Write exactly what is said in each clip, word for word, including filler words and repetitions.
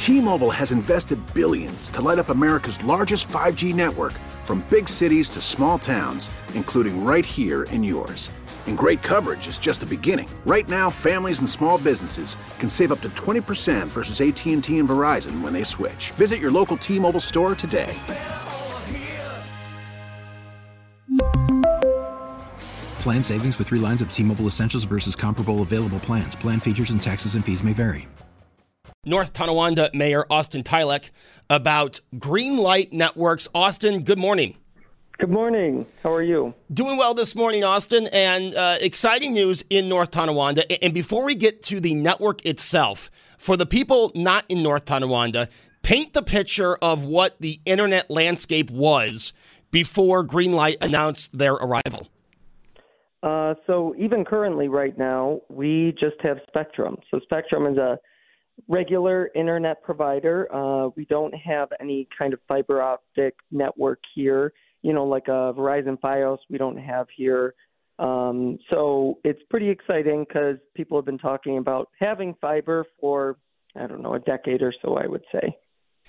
T-Mobile has invested billions to light up America's largest five G network, from big cities to small towns, including right here in yours. And great coverage is just the beginning. Right now, families and small businesses can save up to twenty percent versus A T and T and Verizon when they switch. Visit your local T-Mobile store today. Plan savings with three lines of T-Mobile Essentials versus comparable available plans. Plan features and taxes and fees may vary. North Tonawanda Mayor Austin Tylek about Greenlight Networks. Austin, good morning. Good morning. How are you? Doing well this morning, Austin, and uh, exciting news in North Tonawanda. And before we get to the network itself, for the people not in North Tonawanda, paint the picture of what the internet landscape was before Greenlight announced their arrival. Uh, so even currently right now, we just have Spectrum. So Spectrum is a regular internet provider. Uh, we don't have any kind of fiber optic network here, you know, like a Verizon Fios we don't have here. Um, so it's pretty exciting because people have been talking about having fiber for, I don't know, a decade or so, I would say.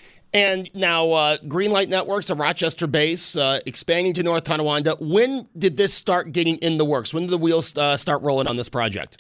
And now uh, Greenlight Networks, a Rochester base, uh, expanding to North Tonawanda. When did this start getting in the works? When did the wheels uh, start rolling on this project?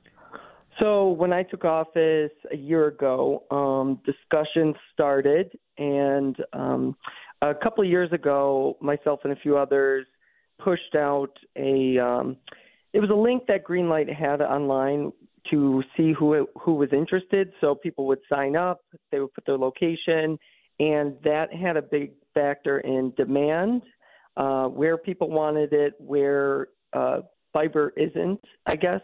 So when I took office a year ago, um, discussions started, and um, a couple of years ago, myself and a few others pushed out a um, – it was a link that Greenlight had online to see who who was interested. So people would sign up, they would put their location, and that had a big factor in demand, uh, where people wanted it, where uh, fiber isn't, I guess.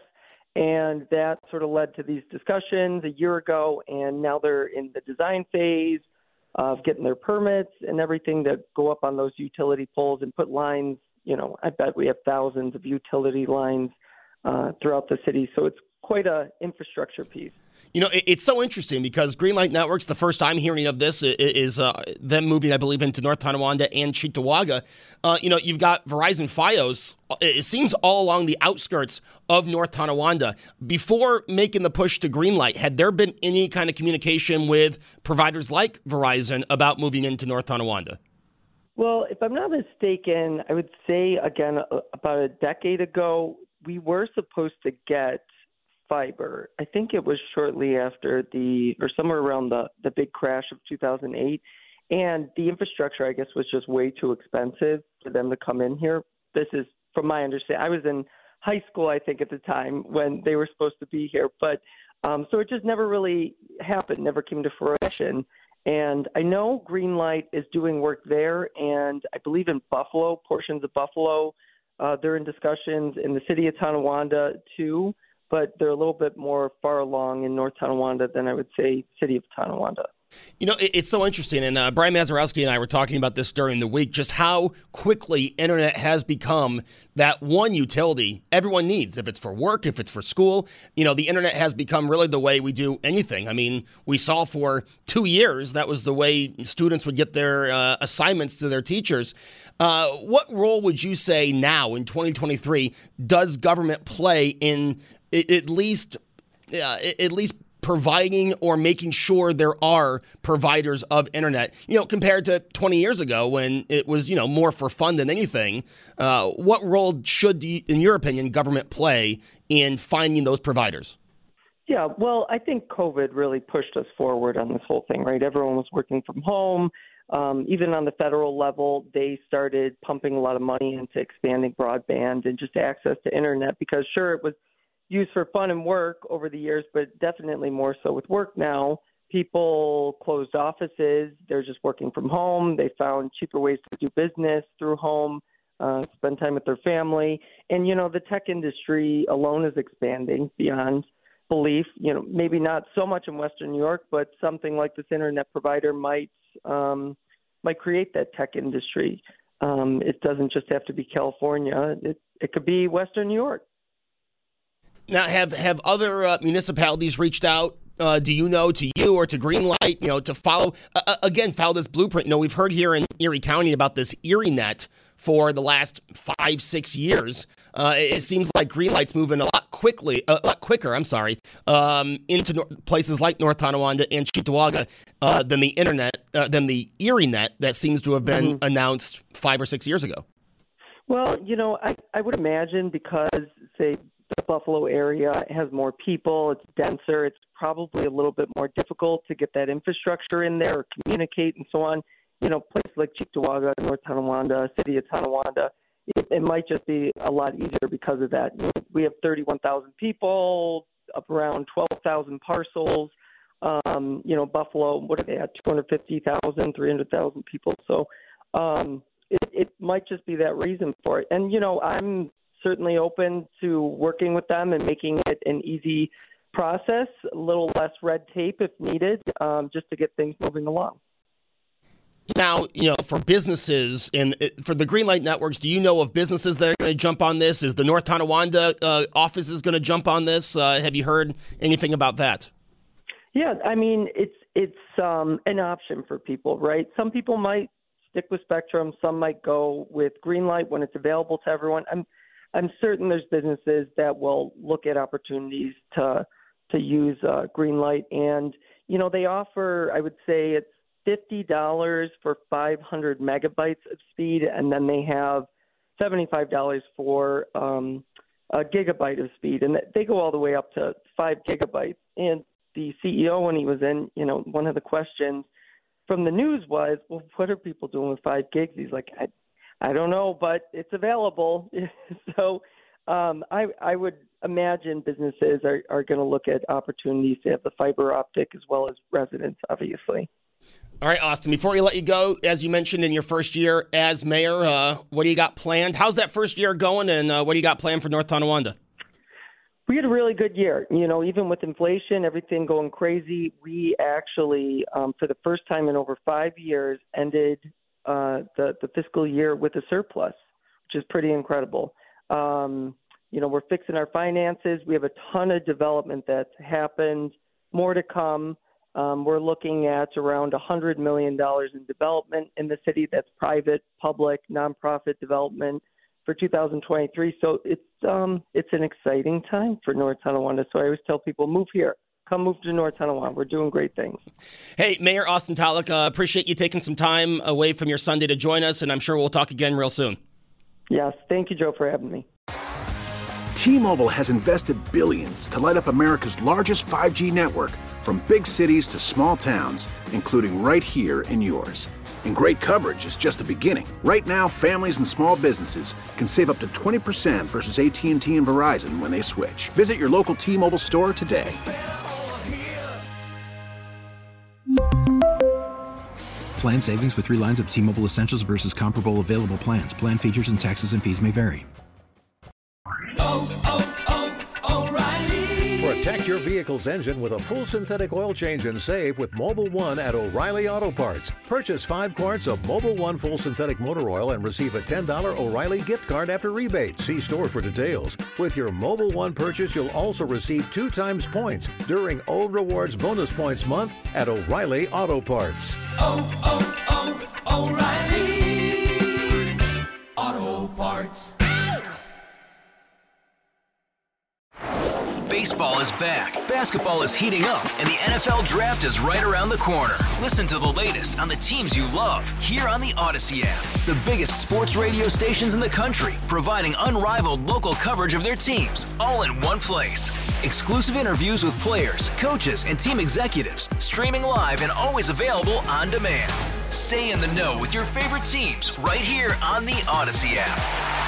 And that sort of led to these discussions a year ago, and now they're in the design phase of getting their permits and everything that go up on those utility poles and put lines. You know, I bet we have thousands of utility lines uh, throughout the city. So it's quite a infrastructure piece. You know, it's so interesting because Greenlight Networks, the first I'm hearing of this is uh, them moving, I believe, into North Tonawanda and Cheektowaga. Uh, you know, you've got Verizon Fios. It seems all along the outskirts of North Tonawanda. Before making the push to Greenlight, had there been any kind of communication with providers like Verizon about moving into North Tonawanda? Well, if I'm not mistaken, I would say, again, about a decade ago, we were supposed to get fiber. I think it was shortly after the, or somewhere around the, the big crash of two thousand eight. And the infrastructure, I guess, was just way too expensive for them to come in here. This is, from my understanding, I was in high school, I think, at the time when they were supposed to be here. But um, so it just never really happened, never came to fruition. And I know Greenlight is doing work there, and I believe in Buffalo, portions of Buffalo, uh, they're in discussions in the city of Tonawanda too. But they're a little bit more far along in North Tonawanda than I would say city of Tonawanda. You know, it's so interesting, and uh, Brian Mazurowski and I were talking about this during the week, just how quickly internet has become that one utility everyone needs. If it's for work, if it's for school, you know, the internet has become really the way we do anything. I mean, we saw for two years that was the way students would get their uh, assignments to their teachers. Uh, what role would you say now in twenty twenty-three does government play in at least uh, at least providing or making sure there are providers of internet, you know, compared to twenty years ago when it was, you know, more for fun than anything? Uh, what role should, in your opinion, government play in finding those providers? Yeah, well, I think COVID really pushed us forward on this whole thing, right? Everyone was working from home. Um, even on the federal level, they started pumping a lot of money into expanding broadband and just access to internet because, sure, it was used for fun and work over the years, but definitely more so with work now. People closed offices. They're just working from home. They found cheaper ways to do business through home, uh, spend time with their family. And, you know, the tech industry alone is expanding beyond belief. You know, maybe not so much in Western New York, but something like this internet provider might um, might create that tech industry. Um, it doesn't just have to be California. It, it could be Western New York. Now, have, have other uh, municipalities reached out, uh, do you know, to you or to Greenlight, you know, to follow, uh, again, follow this blueprint? You know, we've heard here in Erie County about this ErieNet for the last five, six years. Uh, it seems like Greenlight's moving a lot quickly, a lot quicker. I'm sorry, um, into no- places like North Tonawanda and Cheektowaga uh, than the internet, uh, than the ErieNet that seems to have been mm-hmm. announced five or six years ago. Well, you know, I, I would imagine because, say, the Buffalo area has more people, it's denser, it's probably a little bit more difficult to get that infrastructure in there or communicate and so on. You know, places like Cheektowaga, North Tonawanda, City of Tonawanda, it, it might just be a lot easier because of that. You know, we have thirty-one thousand people, up around twelve thousand parcels. Um, you know, Buffalo, what are they at, two hundred fifty thousand, three hundred thousand people. So um, it, it might just be that reason for it. And, you know, I'm certainly open to working with them and making it an easy process, a little less red tape if needed, um, just to get things moving along. Now, you know, for businesses and for the Greenlight networks, do you know of businesses that are going to jump on this? Is the North Tonawanda uh, office is going to jump on this? Uh, have you heard anything about that? Yeah, I mean, it's it's um, an option for people, right? Some people might stick with Spectrum. Some might go with Greenlight when it's available to everyone. I'm I'm certain there's businesses that will look at opportunities to to use uh, Greenlight, and you know, they offer, I would say, it's fifty dollars for five hundred megabytes of speed, and then they have seventy-five dollars for um, a gigabyte of speed, and they go all the way up to five gigabytes. And the C E O, when he was in, you know, one of the questions from the news was, well, what are people doing with five gigs? He's like, I, I don't know, but it's available. so um, I, I would imagine businesses are, are going to look at opportunities to have the fiber optic as well as residents, obviously. All right, Austin, before we let you go, as you mentioned in your first year as mayor, uh, what do you got planned? How's that first year going, and uh, what do you got planned for North Tonawanda? We had a really good year. You know, even with inflation, everything going crazy, we actually, um, for the first time in over five years, ended uh, the, the fiscal year with a surplus, which is pretty incredible. Um, you know, we're fixing our finances. We have a ton of development that's happened, more to come. Um, we're looking at around one hundred million dollars in development in the city. That's private, public, nonprofit development for two thousand twenty-three. So it's um, it's an exciting time for North Tonawanda. So I always tell people, move here. Come move to North Tonawanda. We're doing great things. Hey, Mayor Austin Talek, uh, appreciate you taking some time away from your Sunday to join us, and I'm sure we'll talk again real soon. Yes. Thank you, Joe, for having me. T-Mobile has invested billions to light up America's largest five G network, from big cities to small towns, including right here in yours. And great coverage is just the beginning. Right now, families and small businesses can save up to twenty percent versus A T and T and Verizon when they switch. Visit your local T-Mobile store today. Plan savings with three lines of T-Mobile Essentials versus comparable available plans. Plan features and taxes and fees may vary. Oh, oh, oh, O'Reilly. Protect your vehicle's engine with a full synthetic oil change and save with Mobil one at O'Reilly Auto Parts. Purchase five quarts of Mobil one full synthetic motor oil and receive a ten dollars O'Reilly gift card after rebate. See store for details. With your Mobil one purchase, you'll also receive two times points during O Rewards Bonus Points Month at O'Reilly Auto Parts. Oh, oh, oh, O'Reilly Auto Parts. Baseball is back, basketball is heating up, and the N F L Draft is right around the corner. Listen to the latest on the teams you love here on the Odyssey app. The biggest sports radio stations in the country, providing unrivaled local coverage of their teams, all in one place. Exclusive interviews with players, coaches, and team executives, streaming live and always available on demand. Stay in the know with your favorite teams right here on the Odyssey app.